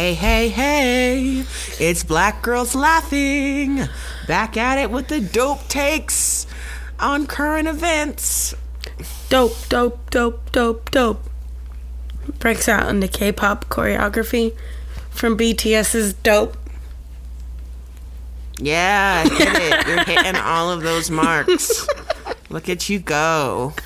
Hey, hey, hey, it's Black Girls Laughing. Back at it with the dope takes on current events. Dope, dope, dope, dope, dope. Breaks out into K-pop choreography from BTS's Dope. Yeah, hit it. You're hitting all of those marks. Look at you go.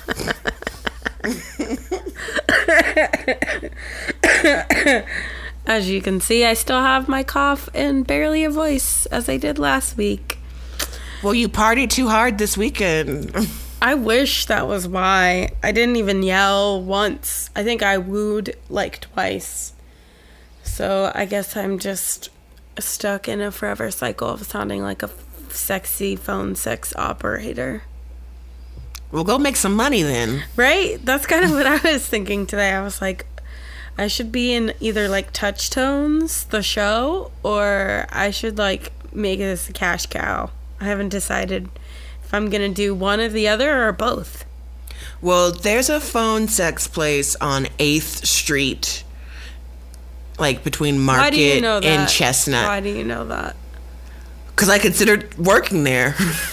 As you can see, I still have my cough and barely a voice, as I did last week. Well, you partied too hard this weekend. I wish that was why. I didn't even yell once. I think I wooed like twice. So I guess I'm just stuck in a forever cycle of sounding like a sexy phone sex operator. Well, go make some money then. Right? That's kind of what I was thinking today. I was like, I should be in either like Touch Tones, the show, or I should like make this a cash cow. I haven't decided if I'm going to do one or the other or both. Well, there's a phone sex place on 8th Street, like between Market and Chestnut. Why do you know that? Because I considered working there.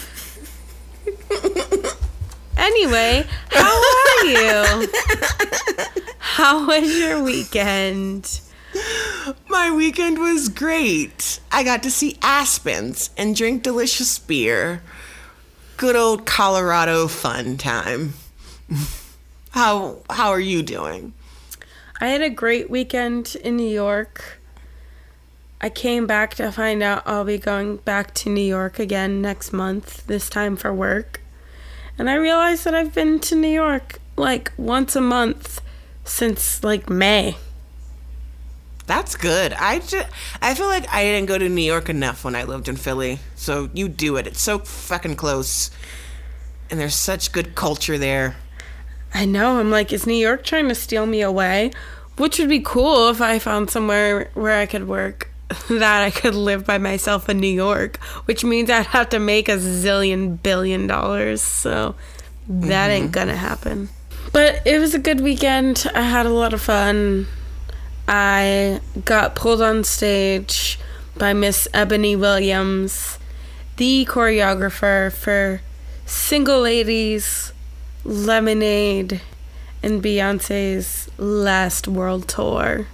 Anyway, how are you? How was your weekend? My weekend was great. I got to see Aspens and drink delicious beer. Good old Colorado fun time. How are you doing? I had a great weekend in New York. I came back to find out I'll be going back to New York again next month, this time for work. And I realized that I've been to New York like once a month since like May. That's good. I feel like I didn't go to New York enough when I lived in Philly. So you do it. It's so fucking close. And there's such good culture there. I know. I'm like, is New York trying to steal me away? Which would be cool if I found somewhere where I could work that I could live by myself in New York, which means I'd have to make $1 billion. So that ain't gonna happen. But it was a good weekend. I had a lot of fun. I got pulled on stage by Miss Ebony Williams, the choreographer for Single Ladies, Lemonade, and Beyonce's last world tour.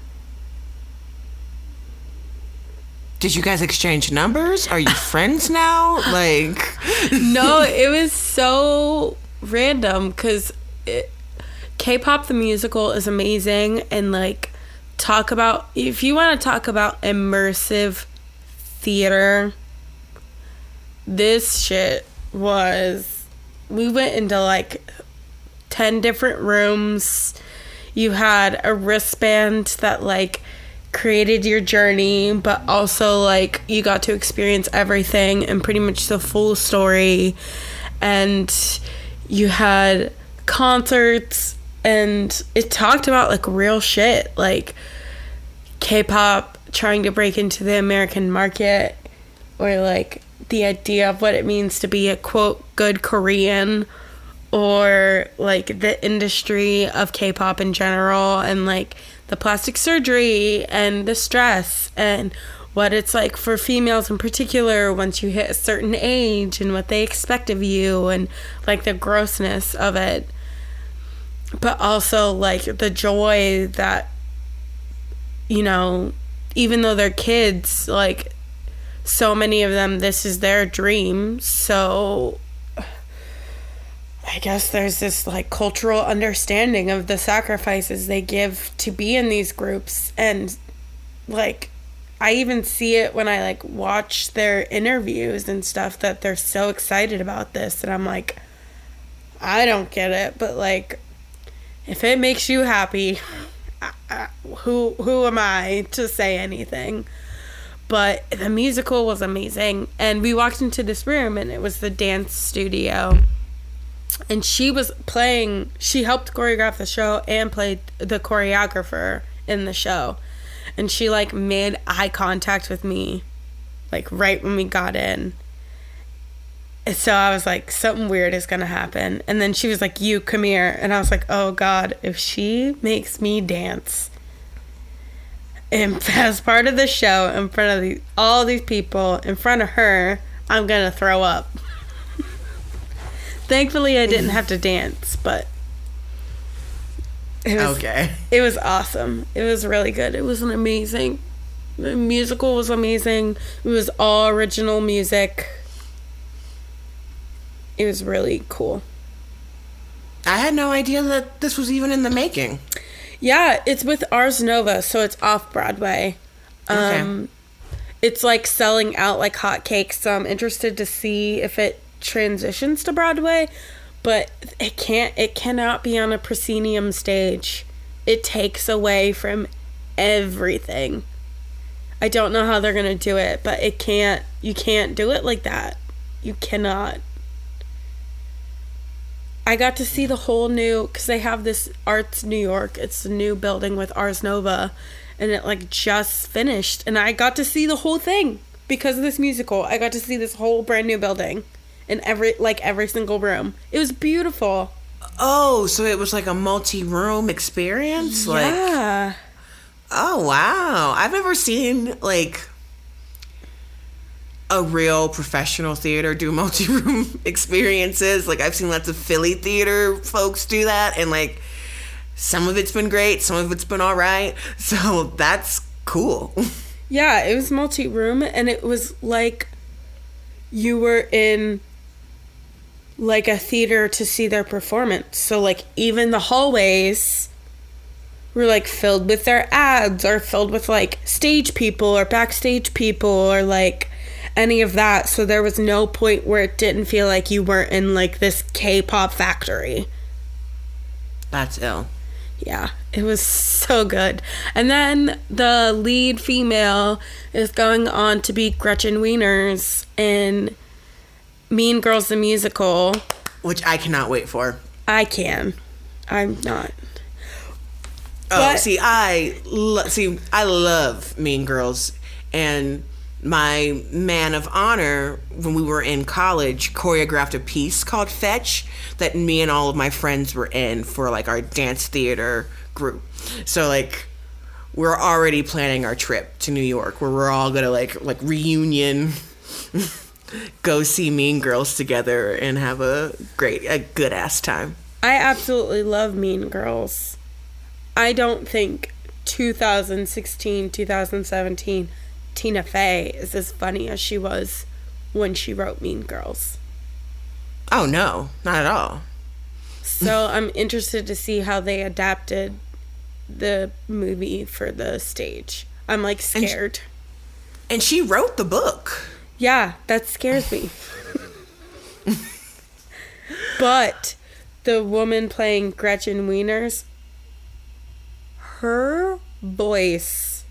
Did you guys exchange numbers? Are you friends now? Like, no, it was so random because K-pop the musical is amazing, and like, if you want to talk about immersive theater, this shit was, we went into like 10 different rooms. You had a wristband that like created your journey, but also like you got to experience everything and pretty much the full story. And you had concerts, and it talked about like real shit, like K-pop trying to break into the American market, or like the idea of what it means to be a quote good Korean, or like the industry of K-pop in general, and like the plastic surgery and the stress and what it's like for females in particular once you hit a certain age and what they expect of you, and like the grossness of it, but also like the joy that, you know, even though they're kids, like so many of them, this is their dream. So I guess there's this like cultural understanding of the sacrifices they give to be in these groups. And like, I even see it when I like watch their interviews and stuff, that they're so excited about this. And I'm like, I don't get it, but like, if it makes you happy, who am I to say anything? But the musical was amazing. And we walked into this room, and it was the dance studio. And she helped choreograph the show and played the choreographer in the show. And she like made eye contact with me like right when we got in. And so I was like, something weird is gonna happen. And then she was like, you come here. And I was like, oh God, if she makes me dance. And as part of the show, in front of all these people, in front of her, I'm going to throw up. Thankfully, I didn't have to dance, but it was awesome. It was really good. It was an amazing... The musical was amazing. It was all original music. It was really cool. I had no idea that this was even in the making. Yeah, it's with Ars Nova, so it's off Broadway. Okay. It's like selling out like hotcakes, so I'm interested to see if it transitions to Broadway, but it cannot be on a proscenium stage. It takes away from everything. I don't know how they're going to do it, but you can't do it like that. You cannot. I got to see the whole new, because they have this Arts New York. It's the new building with Ars Nova, and it like just finished. And I got to see the whole thing because of this musical. I got to see this whole brand new building in every single room. It was beautiful. Oh, so it was like a multi-room experience? Yeah. Oh, wow. I've never seen like a real professional theater do multi-room experiences. Like I've seen lots of Philly theater folks do that, and like some of it's been great, some of it's been all right. So that's cool. Yeah, it was multi-room, and it was like you were in like a theater to see their performance. So like even the hallways were like filled with their ads, or filled with like stage people or backstage people or like any of that. So there was no point where it didn't feel like you weren't in like this K-pop factory. That's ill. Yeah, it was so good. And then the lead female is going on to be Gretchen Wieners in Mean Girls the Musical, which I cannot wait for. I can. I'm not. Oh, but, I love Mean Girls, and my man of honor, when we were in college, choreographed a piece called Fetch that me and all of my friends were in for like our dance theater group. So like we're already planning our trip to New York, where we're all gonna like reunion, go see Mean Girls together and have a good ass time. I absolutely love Mean Girls. I don't think 2016, 2017 Tina Fey is as funny as she was when she wrote Mean Girls. Oh, no, not at all. So I'm interested to see how they adapted the movie for the stage. I'm like scared. And she wrote the book. Yeah, that scares me. But the woman playing Gretchen Wieners, her voice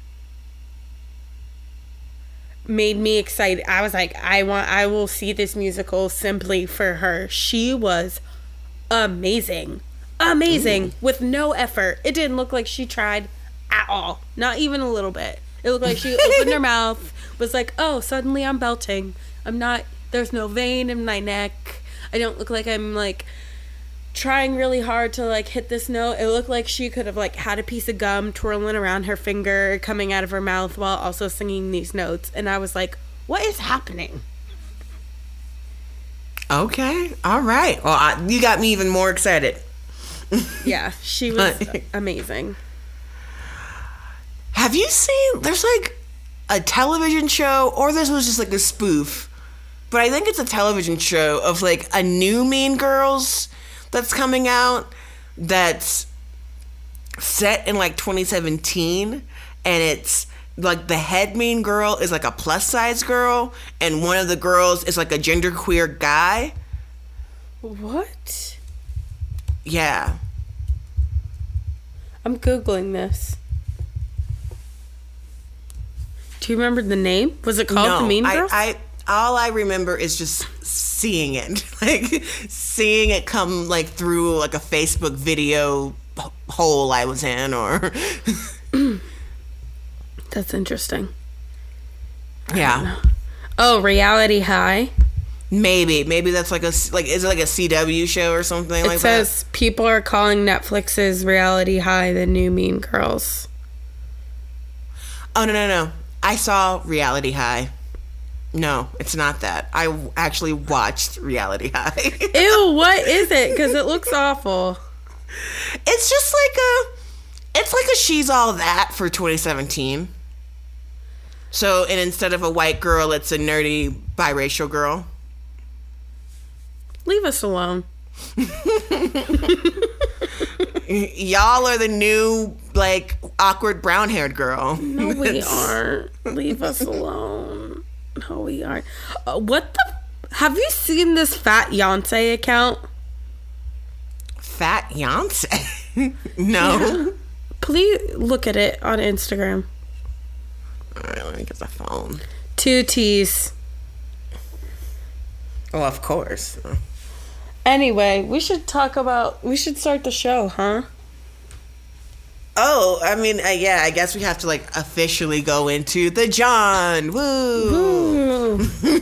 made me excited. I was like, I will see this musical simply for her. She was amazing. Amazing. With no effort. It didn't look like she tried at all. Not even a little bit. It looked like she opened her mouth, was like, oh, suddenly I'm belting. There's no vein in my neck. I don't look like I'm like trying really hard to like hit this note. It looked like she could have like had a piece of gum twirling around her finger coming out of her mouth while also singing these notes. And I was like, what is happening? Okay. All right. Well, you got me even more excited. Yeah, she was amazing. Have you seen, there's like a television show, or this was just like a spoof, but I think it's a television show of like a new Mean Girls that's coming out that's set in like 2017, and it's like the head Mean Girl is like a plus size girl, and one of the girls is like a genderqueer guy. What? Yeah. I'm Googling this. Do you remember the name? Was it called The Mean Girls? All I remember is just seeing it. Like, seeing it come, like, through, like, a Facebook video hole I was in, or... That's interesting. Yeah. Oh, Reality High? Maybe that's, like, is it, like, a CW show or something like that? It says, people are calling Netflix's Reality High the new Mean Girls. Oh, no. I saw Reality High. No, it's not that. I actually watched Reality High. Ew, what is it? Because it looks awful. It's just it's like a She's All That for 2017. So, and instead of a white girl, it's a nerdy biracial girl. Leave us alone. Y'all are the new, like, awkward brown-haired girl. No, we aren't. Leave us alone. No, we aren't. What the... Have you seen this Fat Yonsei account? Fat Yonsei? No. Yeah. Please look at it on Instagram. All right, let me get the phone. 2 T's. Oh, of course. Anyway, we should start the show, huh? Oh, I mean, yeah, I guess we have to, like, officially go into the John. Woo!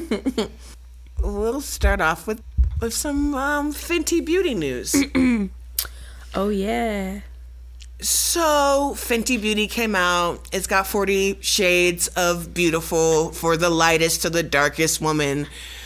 We'll start off with some Fenty Beauty news. Oh, yeah. So, Fenty Beauty came out. It's got 40 shades of beautiful for the lightest to the darkest woman.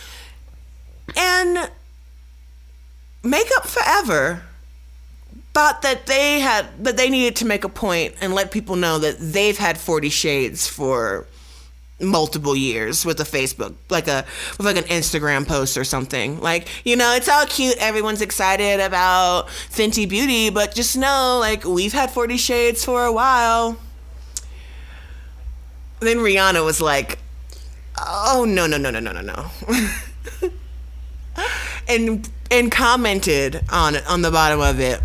And Makeup Forever thought that they needed to make a point and let people know that they've had 40 shades for multiple years with a Facebook, with an Instagram post or something. Like, it's all cute, everyone's excited about Fenty Beauty, but just know, like, we've had 40 shades for a while. Then Rihanna was like, oh, no. and commented on the bottom of it.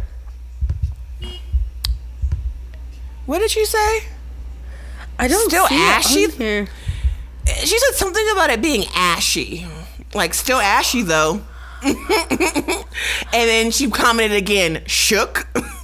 What did she say? I don't still see ashy. It on here. She said something about it being ashy, like still ashy though. And then she commented again, shook.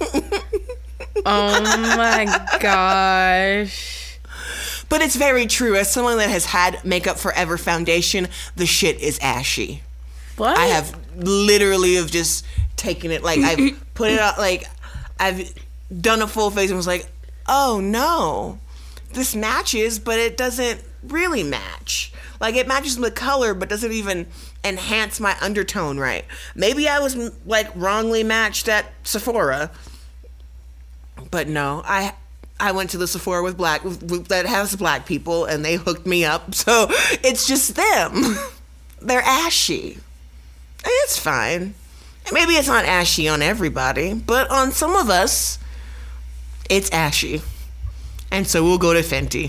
Oh my gosh. But it's very true. As someone that has had Makeup Forever foundation, the shit is ashy. What? I have literally have just taken it, like, I've put it out, like, I've done a full face and was like, oh no, this matches, but it doesn't really match. Like, it matches the color, but doesn't even enhance my undertone right. Maybe I was, like, wrongly matched at Sephora. But no, I went to the Sephora that has black people, and they hooked me up. So it's just them. They're ashy. It's fine. Maybe it's not ashy on everybody, but on some of us, it's ashy. And so we'll go to Fenty.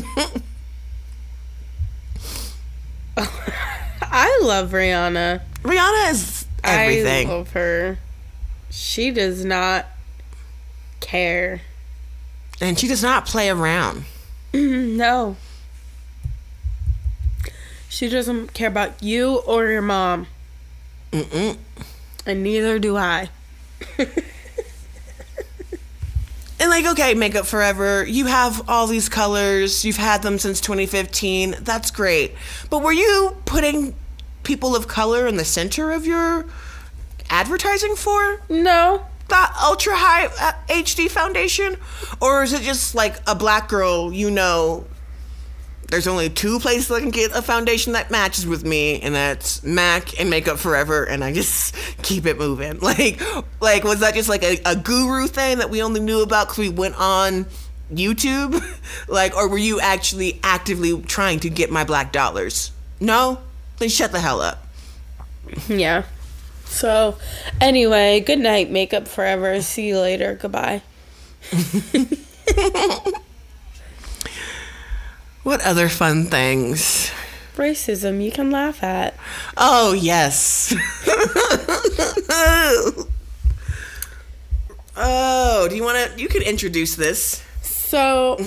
I love Rihanna. Rihanna is everything. I love her. She does not care. And she does not play around. No. She doesn't care about you or your mom. Mm-mm. And neither do I. And, like, okay, Makeup Forever, you have all these colors. You've had them since 2015. That's great. But were you putting people of color in the center of your advertising for No. that ultra high HD foundation? Or is it just like a black girl, there's only 2 places I can get a foundation that matches with me, and that's MAC and Makeup Forever, and I just keep it moving. Like was that just like a guru thing that we only knew about because we went on YouTube? Like, or were you actually actively trying to get my black dollars? No? Then shut the hell up. Yeah. So, anyway, good night, Makeup Forever. See you later. Goodbye. What other fun things? Racism you can laugh at. Oh, yes. Oh, you can introduce this. So,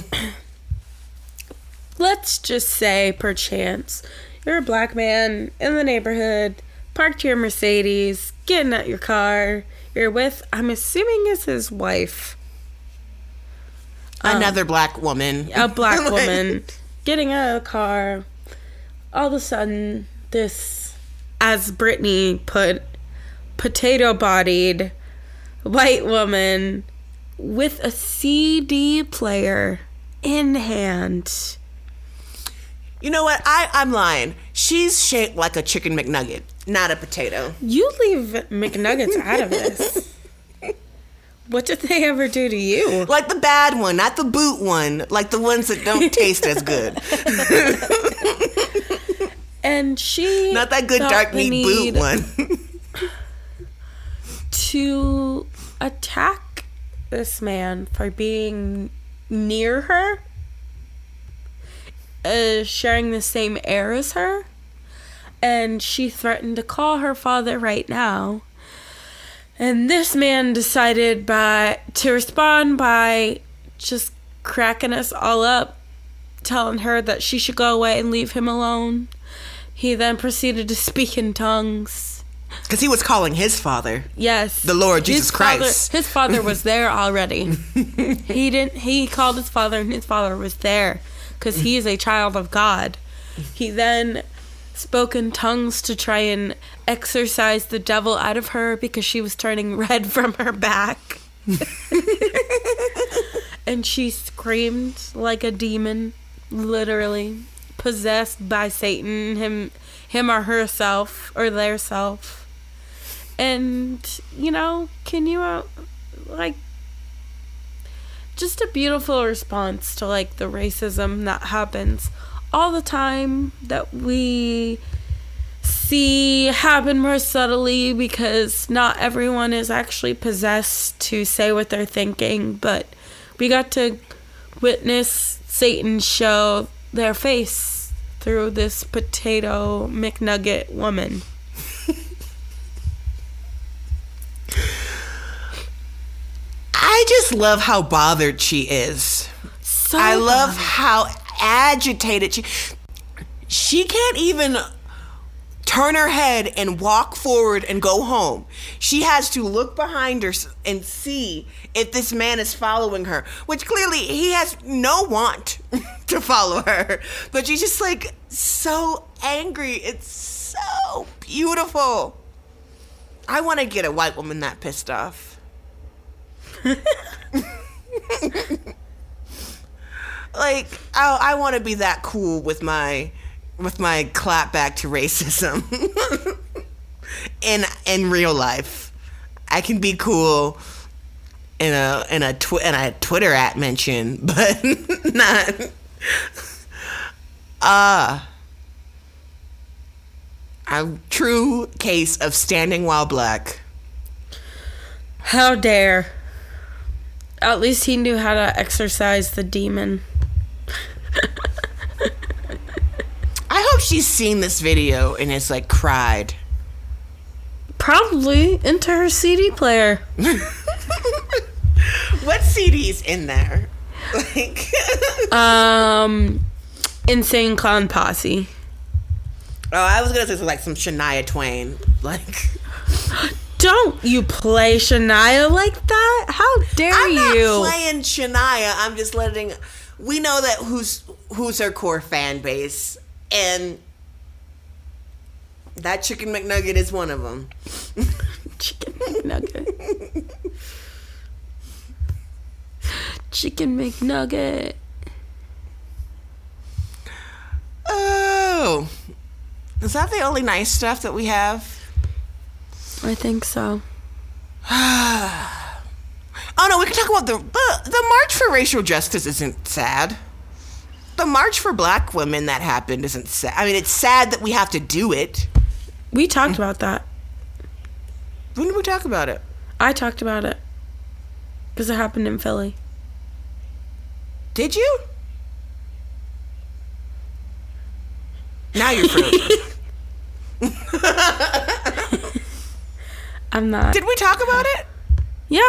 let's just say, perchance, you're a black man in the neighborhood, parked your Mercedes, getting out your car. You're with, I'm assuming it's his wife. Another black woman. A black woman getting out of the car. All of a sudden, this, as Brittany put, potato-bodied white woman with a CD player in hand. You know what? I'm lying. She's shaped like a chicken McNugget, not a potato. You leave McNuggets out of this. What did they ever do to you? Like the bad one, not the boot one. Like the ones that don't taste as good. And she... Not that good dark meat boot one. To attack this man for being near her, sharing the same air as her, and she threatened to call her father right now. And this man decided to respond by just cracking us all up, telling her that she should go away and leave him alone. He then proceeded to speak in tongues. Because he was calling his father. Yes. The Lord Jesus Christ. His father was there already. He called his father, and his father was there. Because he is a child of God. He then spoke in tongues to try and exorcise the devil out of her because she was turning red from her back. And she screamed like a demon, literally possessed by Satan, him or herself or their self. And can you just a beautiful response to the racism that happens all the time, that we see happen more subtly because not everyone is actually possessed to say what they're thinking, but we got to witness Satan show their face through this potato McNugget woman. I just love how bothered she is. I love how agitated she can't even turn her head and walk forward and go home. She has to look behind her and see if this man is following her, which clearly he has no want to follow her. But she's just so angry. It's so beautiful. I want to get a white woman that pissed off. I want to be that cool with my clap back to racism. in real life, I can be cool in a Twitter at mention, but not. A true case of standing while black. How dare. At least he knew how to exorcise the demon. I hope she's seen this video and has cried. Probably into her CD player. What CD's in there? Insane Clown Posse. Oh, I was gonna say some Shania Twain. Don't you play Shania like that? How dare you? I'm not playing Shania. I'm just letting. We know that who's her core fan base, and that Chicken McNugget is one of them. Chicken McNugget. Chicken McNugget. Oh, is that the only nice stuff that we have? I think so. Oh no, we can talk about the March for Racial Justice isn't sad. The March for Black Women that happened isn't sad. I mean, it's sad that we have to do it. We talked about that. When did we talk about it? I talked about it. Because it happened in Philly. Did you? Now you're frozen. I'm not. Did we talk about it? Yeah.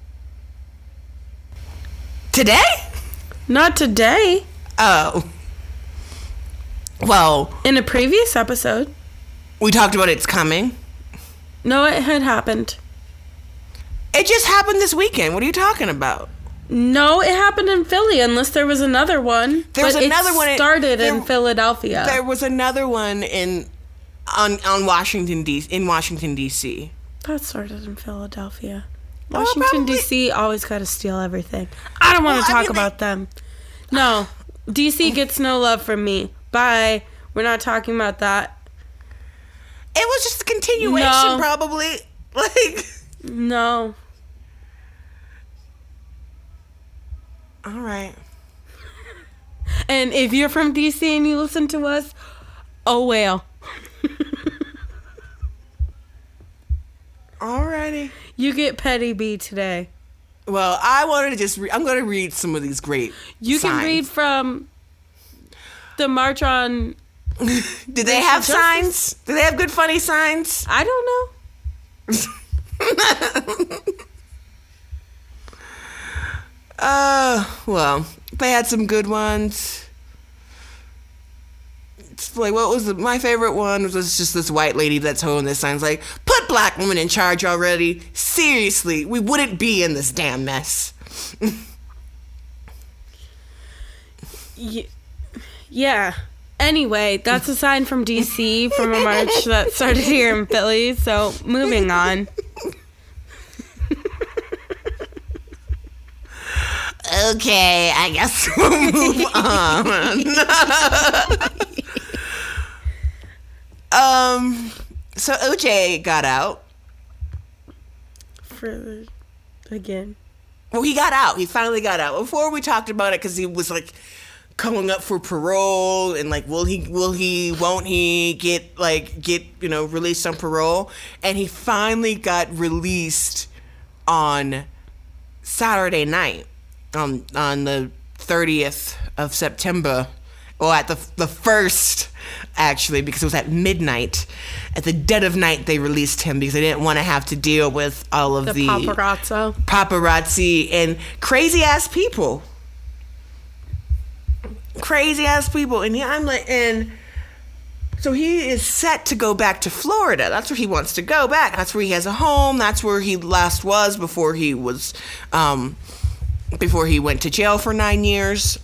Today? Not today. Oh. Well. In a previous episode. We talked about it's coming. No, it had happened. It just happened this weekend. What are you talking about? No, it happened in Philly, unless there was another one. There was another one. It started in Philadelphia. There was another one on Washington D.C. That started in Philadelphia. Washington D.C. always got to steal everything. I don't want to talk about them. No. DC gets no love from me. Bye. We're not talking about that. It was just a continuation, probably. Like... No. All right. And if you're from DC and you listen to us, oh well. Alrighty. You get Petty B today. Well, I wanted to just I'm going to read some of these great You signs. can read from the March on... Did they have signs? Did they have good funny signs? I don't know. Well, they had some good ones. It's like, what was my favorite one was just this white lady that's holding this sign. It's like, put black women in charge already. Seriously, we wouldn't be in this damn mess. Yeah. Anyway, that's a sign from DC from a march that started here in Philly. So, moving on. Okay, I guess we'll move on. So OJ got out. Again. Well, he got out. He finally got out. Before we talked about it because he was like coming up for parole and like won't he get released on parole, and he finally got released on Saturday night on the 30th of September, or at the 1st actually, because it was at midnight. At the dead of night they released him because they didn't want to have to deal with all of the paparazzi and crazy ass people. And so he is set to go back to Florida. That's where he wants to go back. That's where he has a home. That's where he last was before he went to jail for 9 years.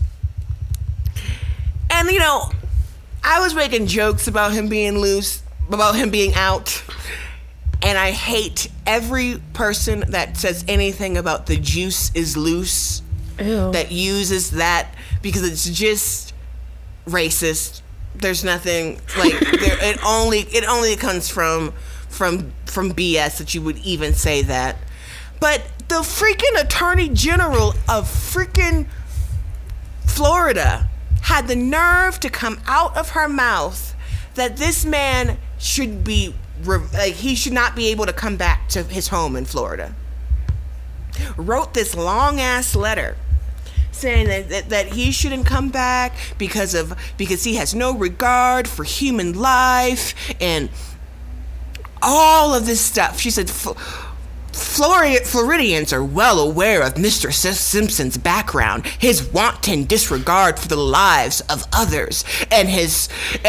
And, I was making jokes about him being loose, about him being out. And I hate every person that says anything about the juice is loose. Ew. That uses that, because it's just racist. There's nothing like it only comes from BS that you would even say that. But the freaking Attorney General of freaking Florida had the nerve to come out of her mouth that this man should be he should not be able to come back to his home in Florida. Wrote this long ass letter saying that he shouldn't come back because he has no regard for human life and all of this stuff. She said Floridians are well aware of Mr. Simpson's background, his wanton disregard for the lives of others, and his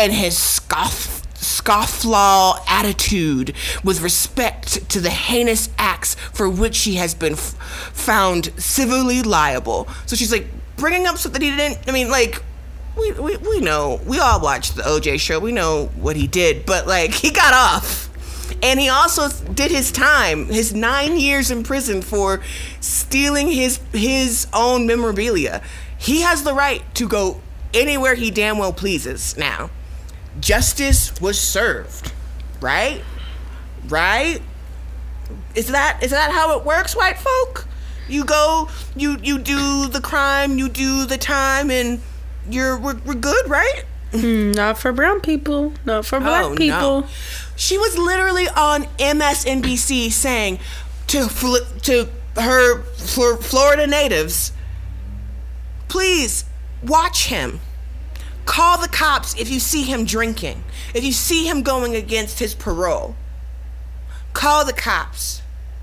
scofflaw attitude with respect to the heinous acts for which he has been found civilly liable. So she's like bringing up something he didn't. I mean, like we know, we all watched the OJ show. We know what he did, but like he got off. And he also did his time, his 9 years in prison for stealing his own memorabilia. He has the right to go anywhere he damn well pleases now. Justice was served, right? Right? Is that how it works, white folk? You go, you do the crime, you do the time, and we're good, right? Not for brown people, not for black people. No. She was literally on MSNBC saying to her Florida natives, please watch him. Call the cops if you see him drinking. If you see him going against his parole. Call the cops.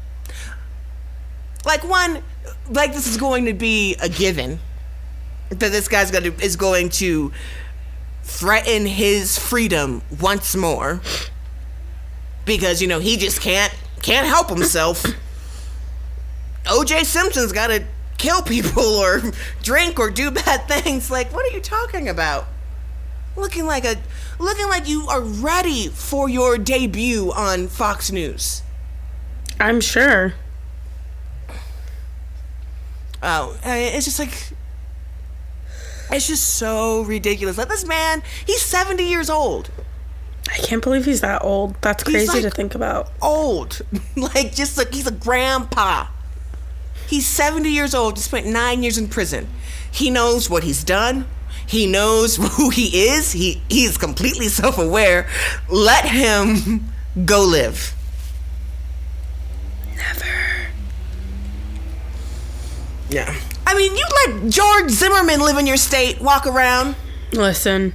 Like this is going to be a given. That this guy's is going to threaten his freedom once more. Because, he just can't help himself. O.J. Simpson's got to kill people or drink or do bad things. Like, what are you talking about? Looking like you are ready for your debut on Fox News. I'm sure. Oh, it's just like It's just so ridiculous. Like, this man, he's 70 years old. I can't believe he's that old. That's crazy like to think about. Old. Like, just like, he's a grandpa. He's 70 years old. He spent 9 years in prison. He knows what he's done. He knows who he is. He's completely self-aware. Let him go live. Never. Yeah. I mean, you let George Zimmerman live in your state, walk around. Listen.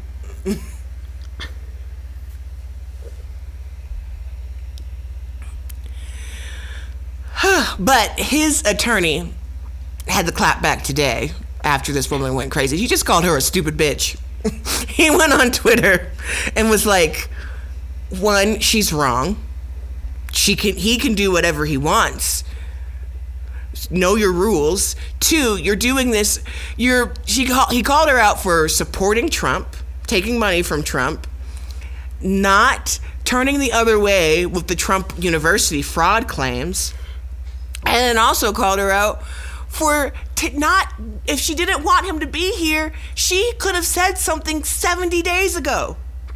But his attorney had to clap back today after this woman went crazy. He just called her a stupid bitch. He went on Twitter and was like, one, she's wrong. He can do whatever he wants. Know your rules. Two, you're doing this. He called her out for supporting Trump, taking money from Trump, not turning the other way with the Trump University fraud claims, and then also called her out for if she didn't want him to be here, she could have said something 70 days ago.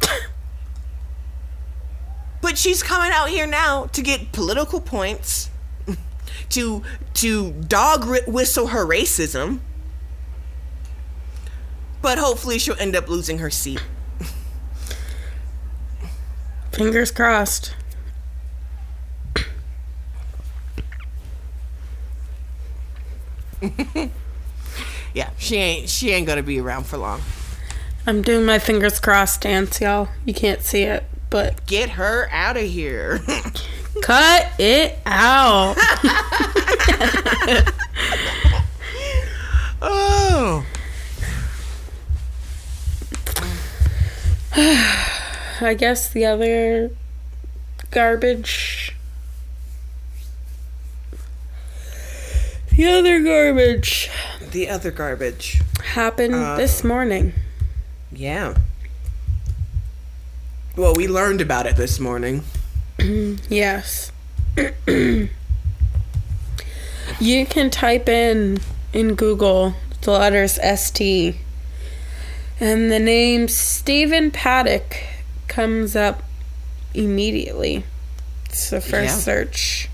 But she's coming out here now to get political points, to dog whistle her racism, but hopefully she'll end up losing her seat. Fingers crossed. Yeah, she ain't gonna be around for long. I'm doing my fingers crossed dance, y'all. You can't see it, but Get her out of here. cut it out. Oh. I guess the other garbage. The other garbage happened this morning. Yeah. Well, we learned about it this morning. Yes. You can type in Google the letters ST, and the name Stephen Paddock comes up immediately. It's the first search.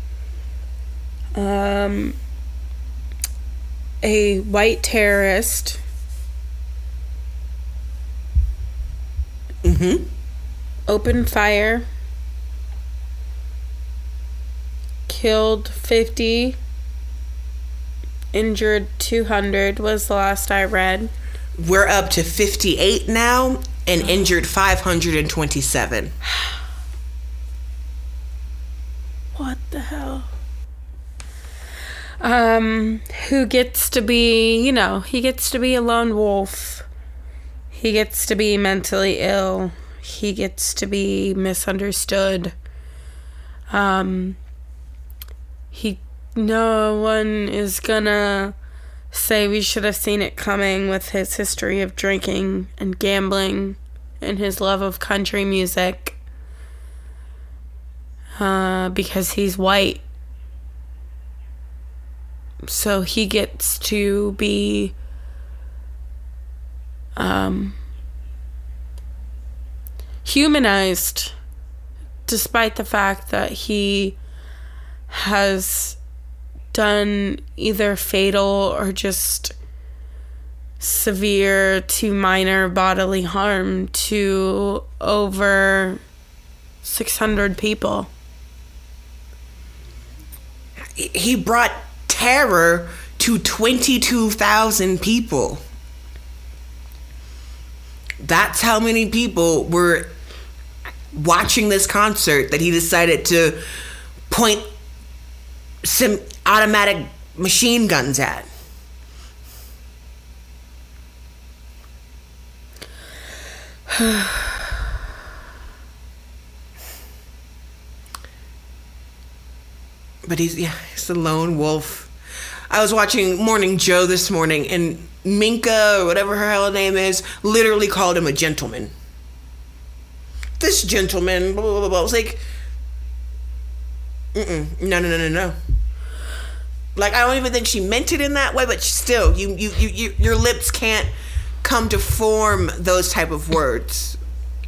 A white terrorist opened fire, killed 50, injured 200 was the last I read. We're up to 58 now and injured 527. What the hell? Who gets to be, he gets to be a lone wolf. He gets to be mentally ill. He gets to be misunderstood. No one is gonna say we should have seen it coming with his history of drinking and gambling and his love of country music. Because he's white. So he gets to be humanized, despite the fact that he has done either fatal or just severe to minor bodily harm to over 600 people. He brought terror to 22,000 people. That's how many people were watching this concert that he decided to point some automatic machine guns at. But he's a lone wolf. I was watching Morning Joe this morning, and Minka, or whatever her hell name is, literally called him a gentleman. This gentleman, blah, blah, blah, blah. I was like, no. Like, I don't even think she meant it in that way, but still, your lips can't come to form those type of words.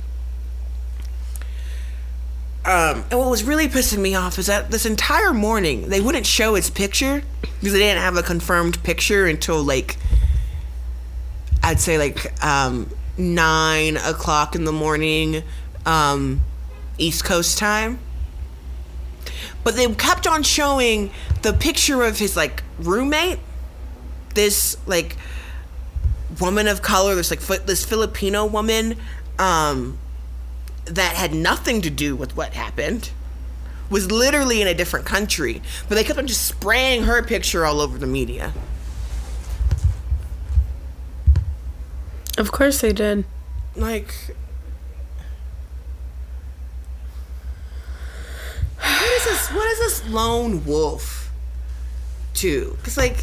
And what was really pissing me off is that this entire morning they wouldn't show his picture because they didn't have a confirmed picture until like, I'd say like 9 o'clock in the morning, East Coast time. But they kept on showing the picture of his like roommate, this like woman of color, this Filipino woman, that had nothing to do with what happened, was literally in a different country, but they kept on just spraying her picture all over the media. Of course they did. Like, what is this lone wolf to? Because, like,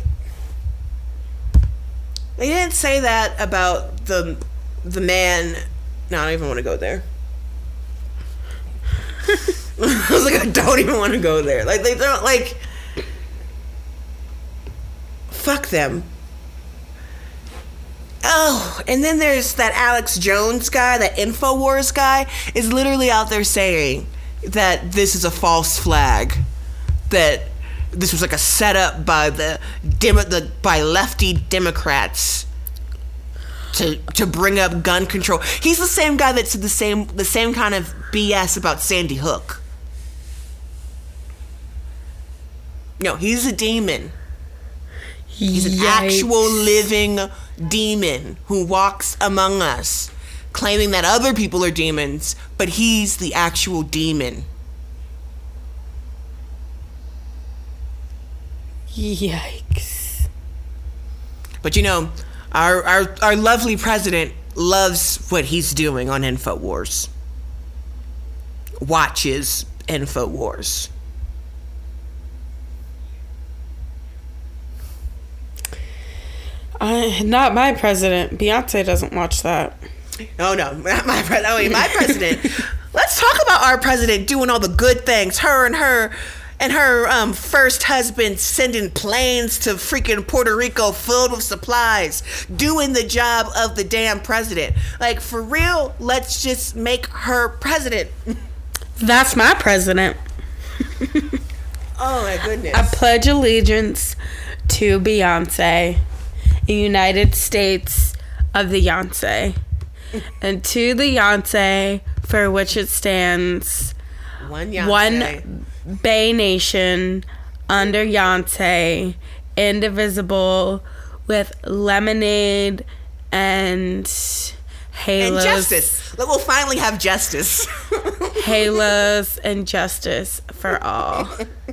they didn't say that about the man. No, I don't even want to go there. I was like, I don't even want to go there. Like, they don't, like, fuck them. Oh, and then there's that Alex Jones guy, that InfoWars guy, is literally out there saying that this is a false flag, that this was like a setup by by lefty Democrats to bring up gun control. He's the same guy that said the same kind of BS about Sandy Hook. No, he's a demon. He's an actual living demon who walks among us, claiming that other people are demons, but he's the actual demon. Yikes. But you know, our lovely president loves what he's doing on InfoWars. Watches InfoWars. Not my president. Beyonce doesn't watch that. Oh no, not my president. Oh, my president. Let's talk about our president doing all the good things. Her first husband sending planes to freaking Puerto Rico filled with supplies, doing the job of the damn president. Like, for real, let's just make her president. That's my president. Oh my goodness. I pledge allegiance to Beyonce, United States of the Yonsei, and to the Yonsei for which it stands, one Bay Nation, under Yonsei, indivisible, with lemonade and halos. And justice. We'll finally have justice. Halos and justice for all.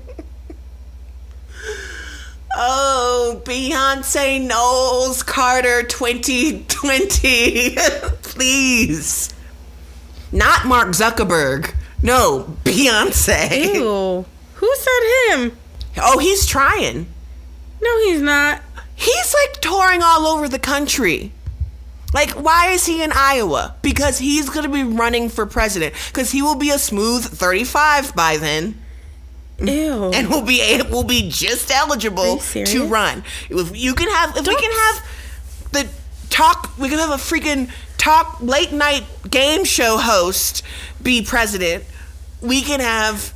Oh, Beyonce Knowles Carter 2020. Please. Not Mark Zuckerberg. No, Beyonce. Ew. Who said him? Oh, he's trying. No, he's not. He's like touring all over the country. Like, why is he in Iowa? Because he's going to be running for president. Because he will be a smooth 35 by then. Ew. And we'll be just eligible to run. We can have a freaking talk late night game show host be president. We can have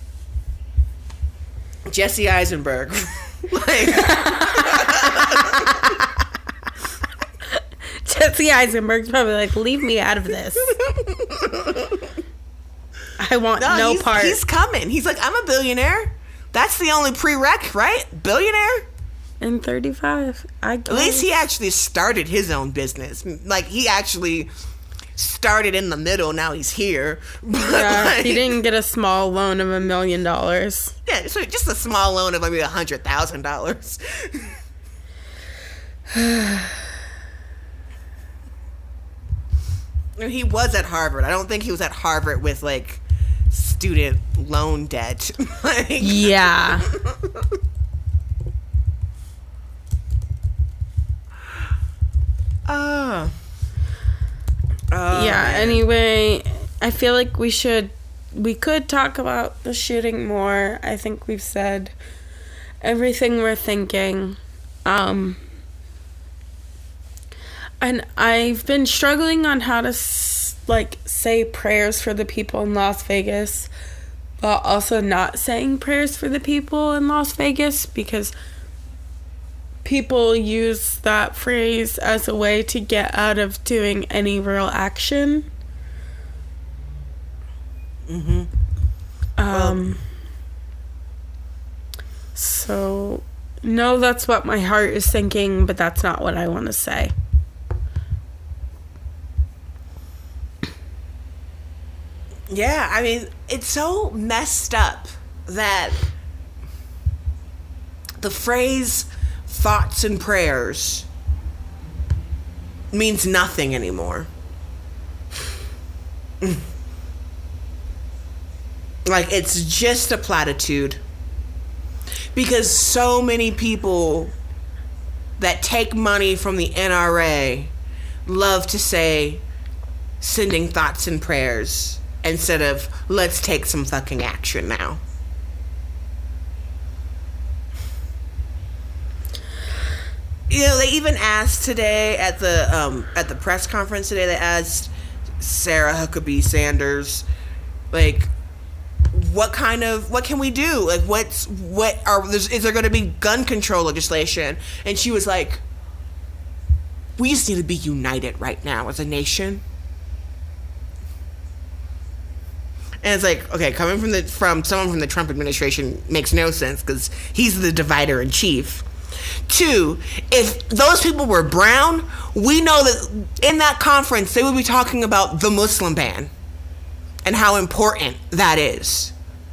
Jesse Eisenberg. Jesse Eisenberg's probably like, leave me out of this. I want no part. He's coming. He's like, I'm a billionaire. That's the only prereq, right? Billionaire? And 35. At least he actually started his own business. Like, he actually started in the middle. Now he's here. But yeah, he didn't get a small loan of $1 million. Yeah, so just a small loan of maybe $100,000. He was at Harvard. I don't think he was at Harvard with, like, student loan debt. Like, yeah. Yeah, man. Anyway, I feel like we could talk about the shooting more. I think we've said everything we're thinking. And I've been struggling on how to say prayers for the people in Las Vegas, while also not saying prayers for the people in Las Vegas, because people use that phrase as a way to get out of doing any real action. So, no, that's what my heart is thinking, but that's not what I want to say. Yeah, I mean, it's so messed up that the phrase thoughts and prayers means nothing anymore. Like, it's just a platitude. Because so many people that take money from the NRA love to say sending thoughts and prayers instead of let's take some fucking action now. You know, they even asked today at the press conference today, they asked Sarah Huckabee Sanders, like, what can we do? Like, is there going to be gun control legislation? And she was like, we just need to be united right now as a nation. And it's like, okay, coming from someone from the Trump administration makes no sense because he's the divider in chief. 2, if those people were brown, we know that in that conference they would be talking about the Muslim ban and how important that is.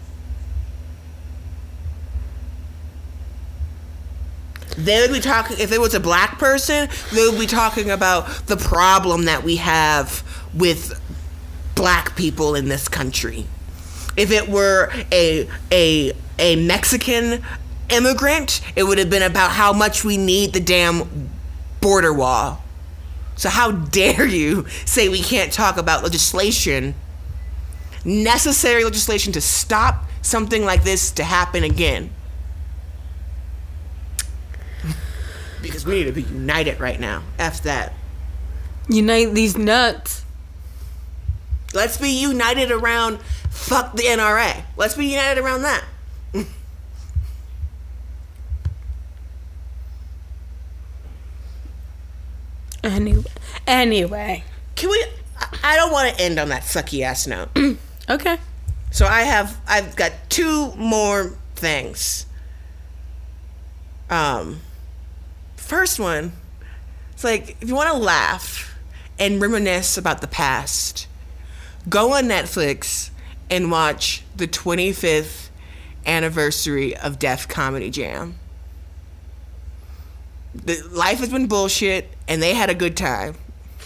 They would be talking, if it was a black person, they would be talking about the problem that we have with black people in this country. If it were a Mexican immigrant, it would have been about how much we need the damn border wall. So how dare you say we can't talk about necessary legislation to stop something like this to happen again. Because we need to be united right now. F that. Unite these nuts. Let's be united around fuck the NRA. Let's be united around that. Anyway. Can we... I don't want to end on that sucky ass note. Okay. So I've got 2 more things. First one, it's like, if you want to laugh and reminisce about the past, go on Netflix and watch the 25th anniversary of Def Comedy Jam. Life has been bullshit, and they had a good time.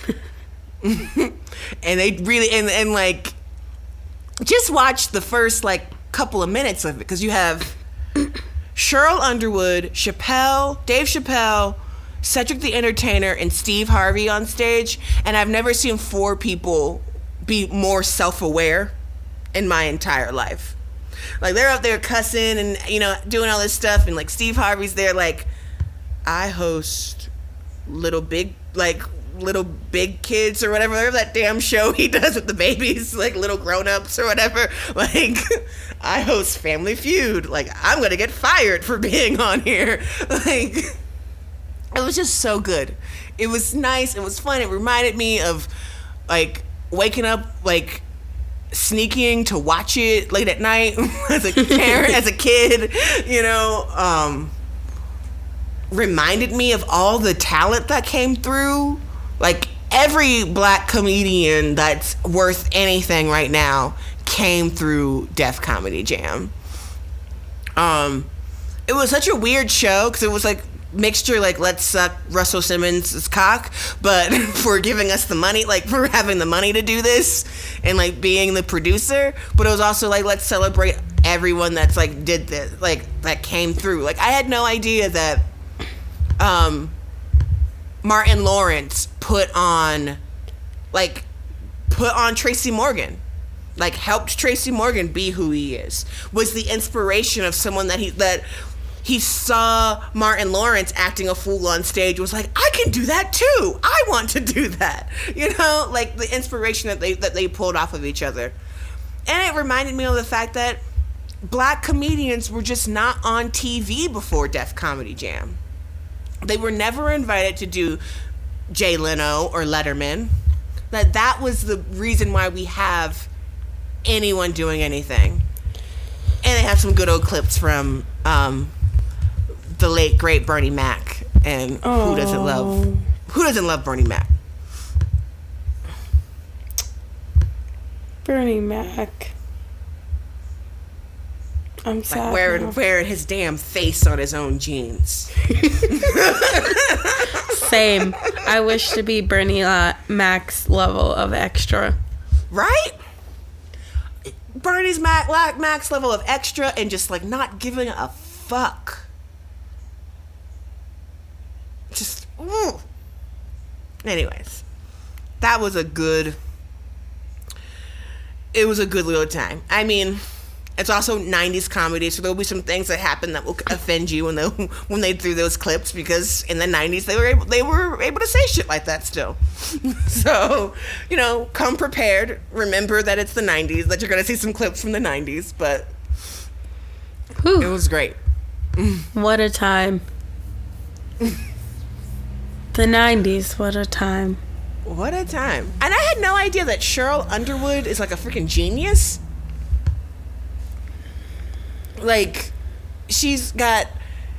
And they really, and like, just watch the first, like, couple of minutes of it, because you have Cheryl Underwood, Dave Chappelle, Cedric the Entertainer, and Steve Harvey on stage, and I've never seen 4 people be more self-aware in my entire life. Like, they're up there cussing and, you know, doing all this stuff, and, like, Steve Harvey's there, like, I host Little Big Kids or whatever that damn show he does with the babies, like Little Grown-Ups or whatever. Like, I host Family Feud. Like, I'm gonna get fired for being on here. Like, it was just so good. It was nice. It was fun. It reminded me of, like, waking up, like, sneaking to watch it late at night as a parent, as a kid, you know. Reminded me of all the talent that came through. Like, every black comedian that's worth anything right now came through Def Comedy Jam. It was such a weird show because it was like mixture, like, let's suck Russell Simmons' cock, but for giving us the money, like, for having the money to do this and, like, being the producer. But it was also like, let's celebrate everyone that's, like, did this, like, that came through. Like, I had no idea that Martin Lawrence put on Tracy Morgan, like, helped Tracy Morgan be who he is, was the inspiration of someone that he saw Martin Lawrence acting a fool on stage, was like, I can do that too. I want to do that. You know, like the inspiration that they pulled off of each other. And it reminded me of the fact that black comedians were just not on TV before Def Comedy Jam. They were never invited to do Jay Leno or Letterman. That was the reason why we have anyone doing anything. And they have some good old clips from the late great Bernie Mac. And who doesn't love Bernie Mac? Bernie Mac. I'm sad. Like wearing his damn face on his own jeans. Same. I wish to be Bernie Mac's level of extra. Right? Bernie's Mac's level of extra and just like not giving a fuck. Just, ooh. Anyways, that was a good little time. I mean, it's also 90s comedy, so there'll be some things that happen that will offend you when they threw those clips, because in the 90s they were able to say shit like that still. So, you know, come prepared. Remember that it's the 90s, that you're going to see some clips from the 90s, but Whew. It was great. What a time. The 90s, what a time. What a time. And I had no idea that Cheryl Underwood is like a freaking genius. Like, she's got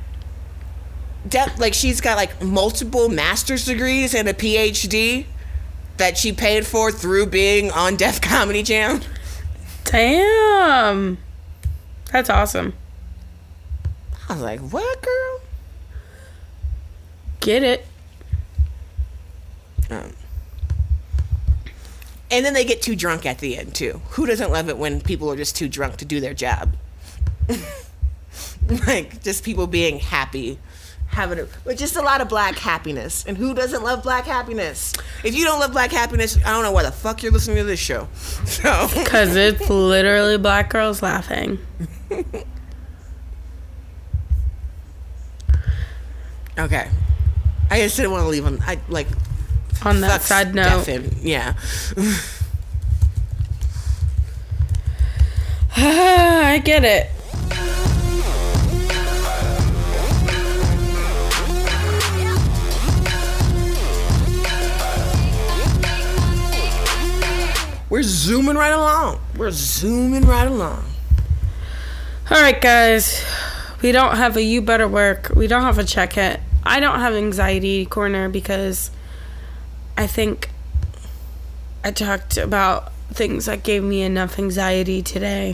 multiple master's degrees and a PhD that she paid for through being on Def Comedy Jam. Damn. That's awesome. I was like, what, girl? Get it. And then they get too drunk at the end, too. Who doesn't love it when people are just too drunk to do their job? Like, just people being happy. But just a lot of black happiness. And who doesn't love black happiness? If you don't love black happiness, I don't know why the fuck you're listening to this show. So, because it's literally black girls laughing. Okay. I just didn't want to leave on that sad note. Yeah. I get it. We're zooming right along. All right, guys. We don't have a You Better Work. We don't have a Check It. I don't have Anxiety Corner because I think I talked about things that gave me enough anxiety today.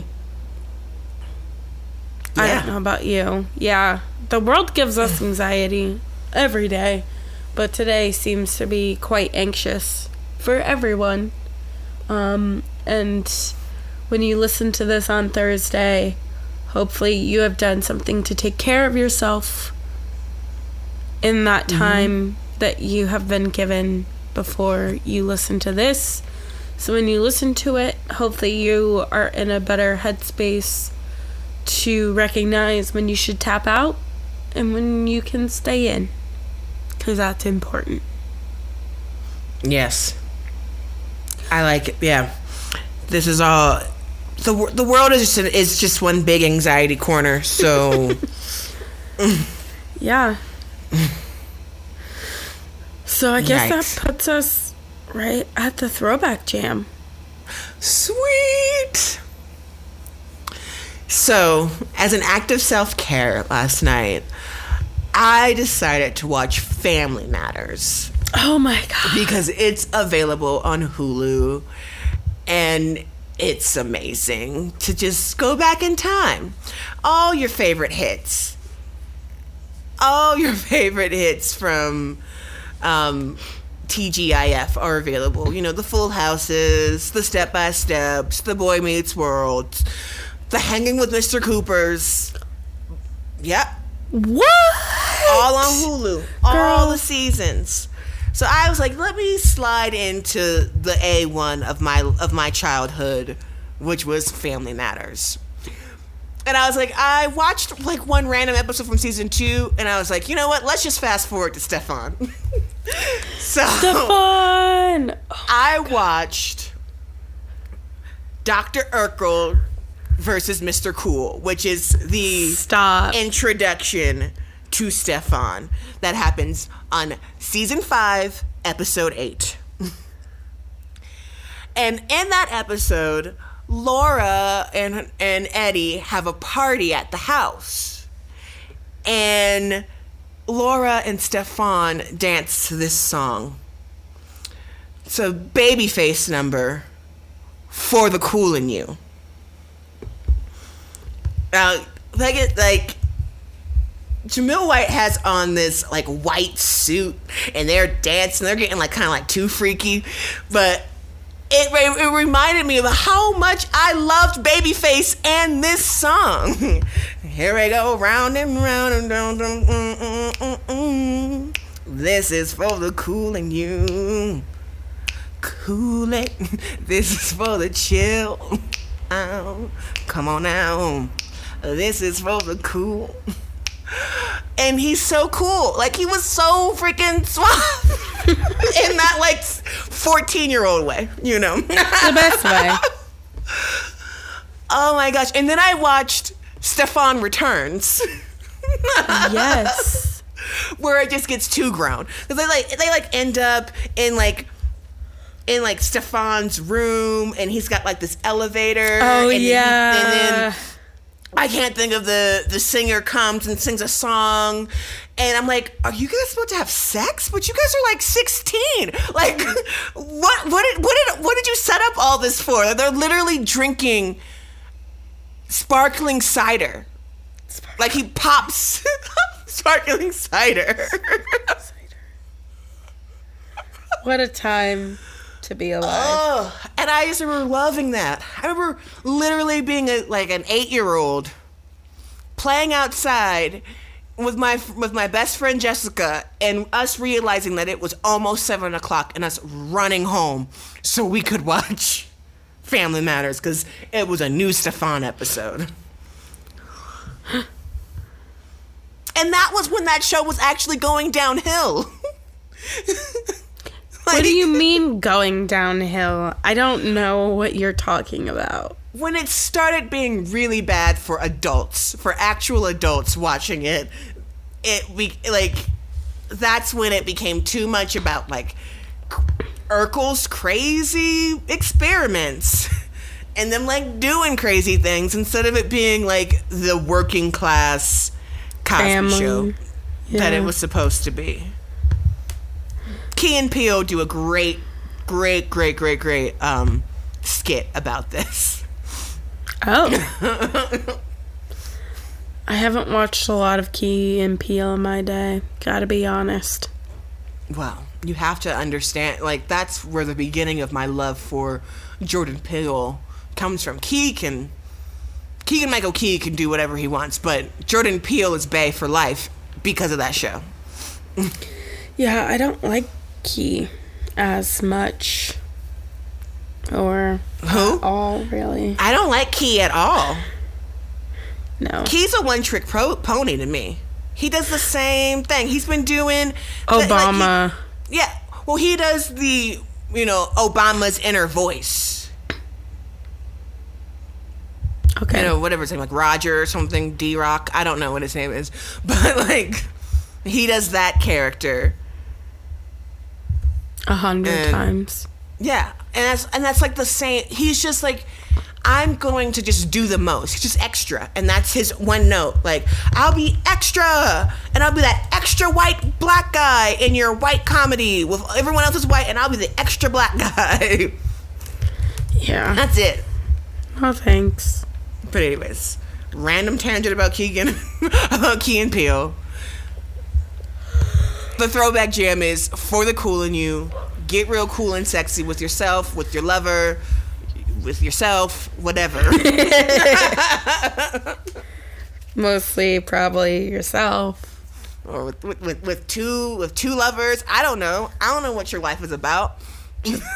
Yeah. I don't know about you. Yeah. The world gives us anxiety every day, but today seems to be quite anxious for everyone. And when you listen to this on Thursday, hopefully you have done something to take care of yourself in that time that you have been given before you listen to this. So when you listen to it, hopefully you are in a better headspace to recognize when you should tap out and when you can stay in, because that's important. Yes. I like it. Yeah. This is all... The world is just one big anxiety corner, so... Yeah. So I guess Yikes. that puts us right at the Throwback Jam. Sweet! So, as an act of self-care last night, I decided to watch Family Matters. Oh my God. Because it's available on Hulu, and it's amazing to just go back in time. All your favorite hits from TGIF are available. You know, the Full Houses, the Step by Steps, the Boy Meets World, the Hanging with Mr. Coopers. Yep. What? All on Hulu. All the seasons. So I was like, let me slide into the A1 of my childhood, which was Family Matters. And I was like, I watched like one random episode from season 2, and I was like, you know what? Let's just fast forward to Stefan. So Stefan! I watched Dr. Urkel versus Mr. Cool, which is the introduction to Stefan that happens on season 5, episode 8. And in that episode, Laura and Eddie have a party at the house. And Laura and Stefan dance to this song. It's a Babyface number, For the Cool in You. Now, like Jamil White has on this like white suit, and they're dancing. They're getting like kind of like too freaky, but it reminded me of how much I loved Babyface and this song. Here we go, round and round and down. This is for the cool in you. Cool it. This is for the chill. Come on now. This is for the cool. And he's so cool. Like, he was so freaking suave in that, like, 14-year-old way, you know? The best way. Oh, my gosh. And then I watched Stefan Returns. Yes. Where it just gets too grown. Because they end up in Stefan's room, and he's got, like, this elevator. Oh, and yeah. And then I can't think of the singer comes and sings a song, and I'm like, are you guys supposed to have sex? But you guys are like 16. Like, what did you set up all this for? They're literally drinking sparkling cider. Like, he pops sparkling cider. What a time to be alive. Oh, and I just remember loving that. I remember literally being an 8-year-old playing outside with my best friend Jessica, and us realizing that it was almost 7 o'clock and us running home so we could watch Family Matters because it was a new Stefan episode. And that was when that show was actually going downhill. What do you mean going downhill? I don't know what you're talking about. When it started being really bad for adults, for actual adults watching it, that's when it became too much about like Urkel's crazy experiments and them like doing crazy things instead of it being like the working class Cosby show that it was supposed to be. Key and Peele do a great skit about this. Oh. I haven't watched a lot of Key and Peele in my day. Gotta be honest. Well, you have to understand, like, that's where the beginning of my love for Jordan Peele comes from. Keegan-Michael Key can do whatever he wants, but Jordan Peele is bae for life because of that show. Yeah, I don't Key as much. Or who? All, really. I don't like Key at all. No. Key's a one-trick pony to me. He does the same thing. He's been doing... Obama. Well, he does the, Obama's inner voice. Okay. Whatever his name, like Roger or something, D-Rock. I don't know what his name is. But, he does that character. 100 times. Yeah. And that's like the same... He's just like... I'm going to just do the most. He's just extra. And that's his one note. Like, I'll be extra. And I'll be that extra white black guy in your white comedy with everyone else is white. And I'll be the extra black guy. Yeah. That's it. Oh, thanks. But anyways, random tangent about Key and Peele. The throwback jam is For the Cool in You. Get real cool and sexy with yourself, with your lover, with yourself, whatever. Mostly probably yourself. Or with two lovers. I don't know what your life is about.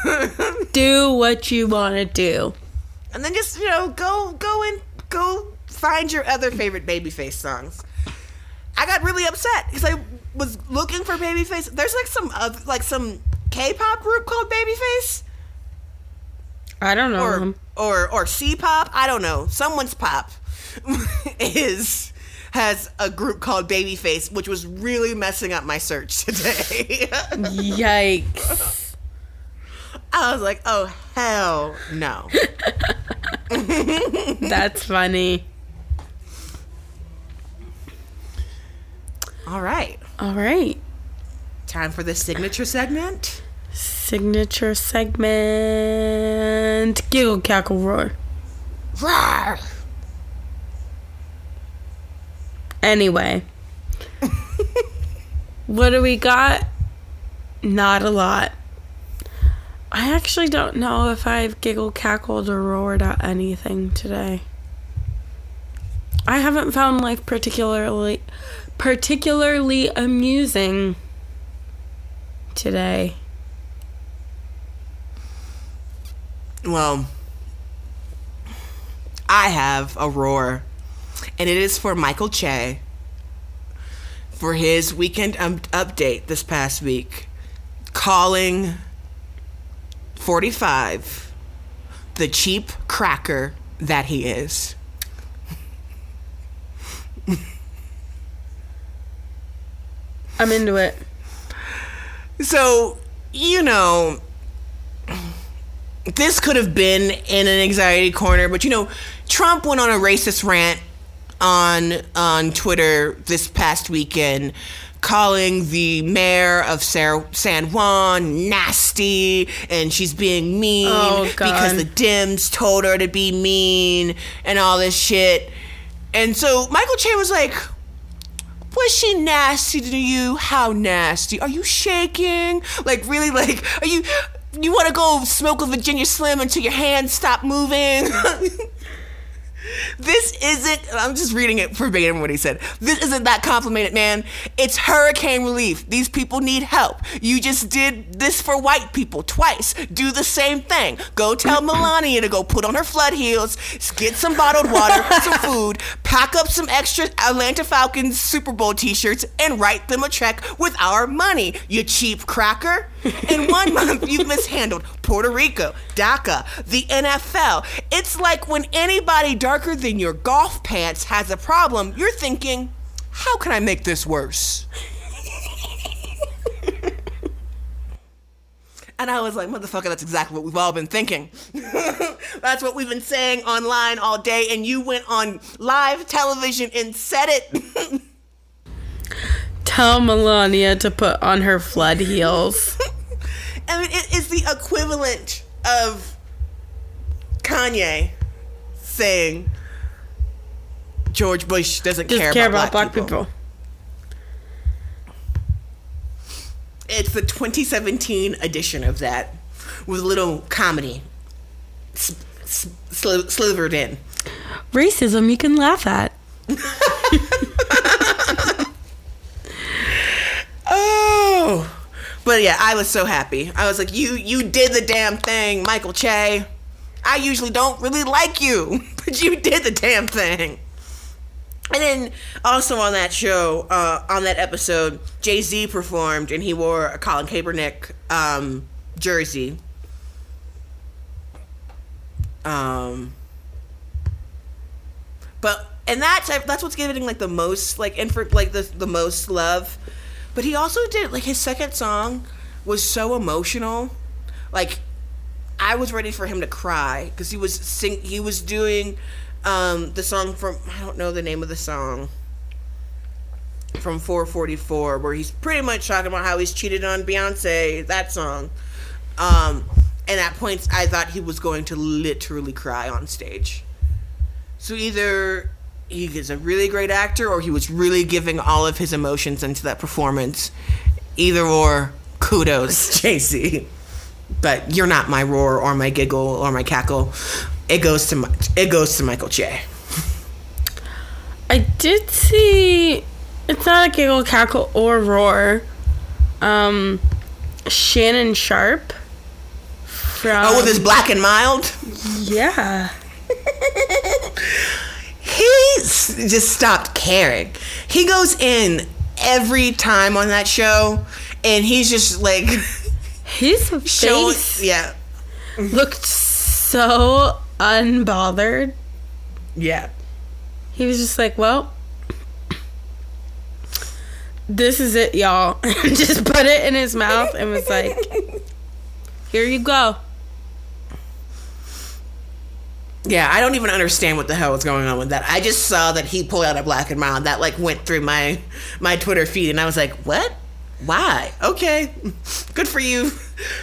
Do what you want to do. And then just, go find your other favorite Babyface songs. I got really upset because I was looking for Babyface. There's some K-pop group called Babyface. I don't know. Or C-pop. I don't know. Someone's pop has a group called Babyface, which was really messing up my search today. Yikes. I was like, oh, hell no. That's funny. All right. Time for the signature segment. Giggle, cackle, roar. Roar. Anyway. What do we got? Not a lot. I actually don't know if I've giggle, cackled, or roared at anything today. I haven't found life particularly amusing today. Well, I have a roar, and it is for Michael Che for his weekend update this past week, calling 45 the cheap cracker that he is. I'm into it. So, this could have been in an anxiety corner, but Trump went on a racist rant on Twitter this past weekend, calling the mayor of San Juan nasty, and she's being mean because the Dems told her to be mean and all this shit. And so Michael Che was like, was she nasty to you? How nasty? Are you shaking? Like, really, like, you want to go smoke a Virginia Slim until your hands stop moving? This isn't, I'm just reading it verbatim what he said. This isn't that complimented, man. It's hurricane relief. These people need help. You just did this for white people twice. Do the same thing. Go tell Melania to go put on her flood heels, get some bottled water, some food, pack up some extra Atlanta Falcons Super Bowl t-shirts, and write them a check with our money, you cheap cracker. In 1 month, you've mishandled Puerto Rico, DACA, the NFL. It's like when anybody darker than your golf pants has a problem, you're thinking, how can I make this worse? And I was like, motherfucker, that's exactly what we've all been thinking. That's what we've been saying online all day, and you went on live television and said it. Tell Melania to put on her flood heels. I mean, it is the equivalent of Kanye saying George Bush doesn't care about black people. It's the 2017 edition of that with a little comedy slithered in. Racism you can laugh at. Oh, but yeah, I was so happy. I was like, you did the damn thing, Michael Che. I usually don't really like you, but you did the damn thing. And then also on that show, on that episode, Jay-Z performed, and he wore a Colin Kaepernick jersey. And that's what's giving like the most the most love. But he also did like his second song was so emotional. Like I was ready for him to cry because he was doing the song from, I don't know the name of the song, from 444, where he's pretty much talking about how he's cheated on Beyonce, that song. And at points I thought he was going to literally cry on stage. So either he is a really great actor or he was really giving all of his emotions into that performance. Either or, kudos, Jay-Z. But you're not my roar or my giggle or my cackle. It goes to Michael Che. I did see, it's not a giggle, cackle, or roar. Shannon Sharp from... Oh, with his Black and Mild? Yeah. He just stopped caring. He goes in every time on that show, and he's just like his face yeah, looked so unbothered. Yeah. He was just like, well, this is it, y'all. Just put it in his mouth and was like, here you go. Yeah, I don't even understand what the hell was going on with that. I just saw that he pulled out a Black and Mild. That like went through my Twitter feed, and I was like, what? Why? Okay. Good for you.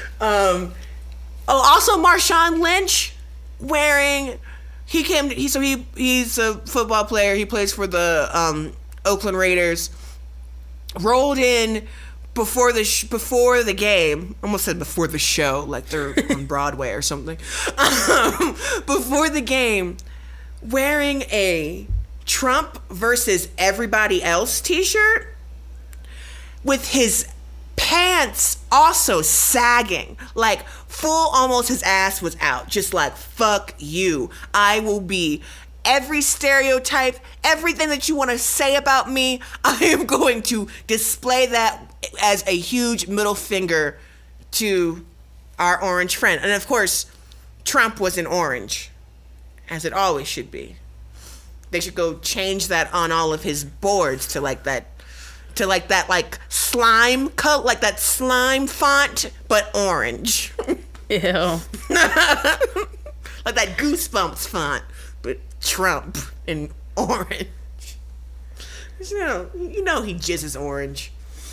Also Marshawn Lynch wearing... He's a football player. He plays for the Oakland Raiders. Rolled in before the game. Almost said before the show, like they're on Broadway or something. Before the game, wearing a Trump versus everybody else t-shirt with his pants also sagging, like full, almost his ass was out, just like, fuck you. I will be every stereotype, everything that you want to say about me, I am going to display that as a huge middle finger to our orange friend. And of course, Trump was in orange, as it always should be. They should go change that on all of his boards to that slime coat, like that slime font, but orange. Ew. Like that Goosebumps font, but Trump in orange. You know he jizzes orange.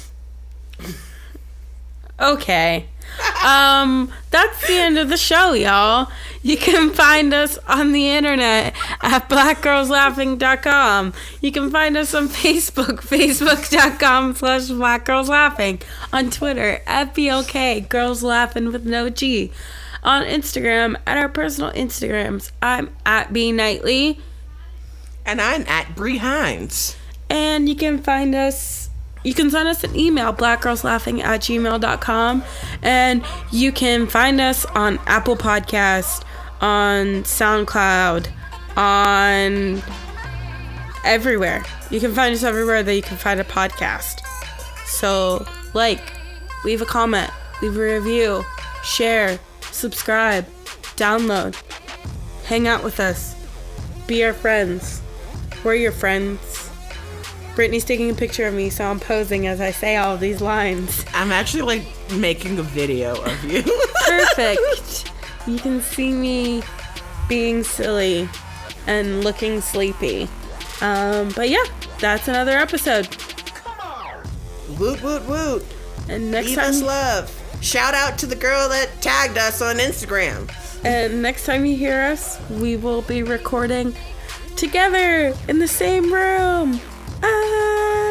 Okay. That's the end of the show, y'all. You can find us on the internet at blackgirlslaughing.com. You can find us on Facebook, facebook.com/blackgirlslaughing. On Twitter at BLK, Girls Laughing with no G. On Instagram, at our personal Instagrams, I'm at B Knightley. And I'm at Bree Hines. And you can find us... You can send us an email, blackgirlslaughing@gmail.com. And you can find us on Apple Podcast, on SoundCloud, on everywhere. You can find us everywhere that you can find a podcast. So, leave a comment, leave a review, share, subscribe, download, hang out with us, be our friends. We're your friends. Brittany's taking a picture of me, so I'm posing as I say all of these lines. I'm actually making a video of you. Perfect. You can see me being silly and looking sleepy. But yeah, that's another episode. Woot woot woot. And next Leave time, us love. Shout out to the girl that tagged us on Instagram. And next time you hear us, we will be recording together in the same room.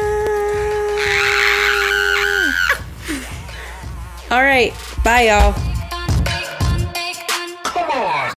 All right, bye y'all.